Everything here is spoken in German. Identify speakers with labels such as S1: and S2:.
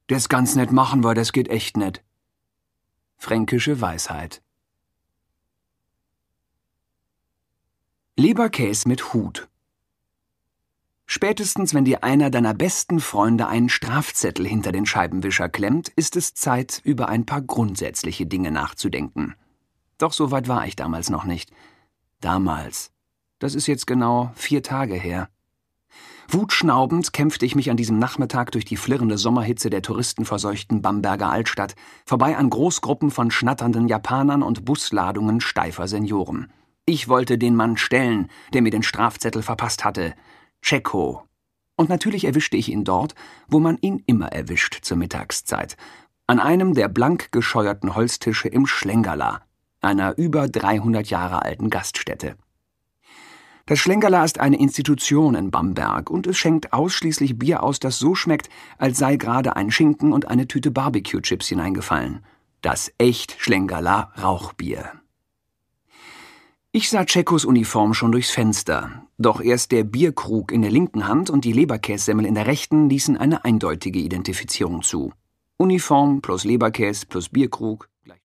S1: Das ganz nett machen wir, das geht echt nett. Fränkische Weisheit. Leberkäs mit Hut. Spätestens, wenn dir einer deiner besten Freunde einen Strafzettel hinter den Scheibenwischer klemmt, ist es Zeit, über ein paar grundsätzliche Dinge nachzudenken. Doch so weit war ich damals noch nicht. Damals. Das ist jetzt genau 4 Tage her. Wutschnaubend kämpfte ich mich an diesem Nachmittag durch die flirrende Sommerhitze der touristenverseuchten Bamberger Altstadt, vorbei an Großgruppen von schnatternden Japanern und Busladungen steifer Senioren. Ich wollte den Mann stellen, der mir den Strafzettel verpasst hatte. Tscheko. Und natürlich erwischte ich ihn dort, wo man ihn immer erwischt zur Mittagszeit. An einem der blank gescheuerten Holztische im Schlengerla, einer über 300 Jahre alten Gaststätte. Das Schlengerla ist eine Institution in Bamberg und es schenkt ausschließlich Bier aus, das so schmeckt, als sei gerade ein Schinken und eine Tüte Barbecue-Chips hineingefallen. Das echt Schlengerla Rauchbier. Ich sah Tschekos Uniform schon durchs Fenster, doch erst der Bierkrug in der linken Hand und die Leberkässemmel in der rechten ließen eine eindeutige Identifizierung zu. Uniform plus Leberkäs plus Bierkrug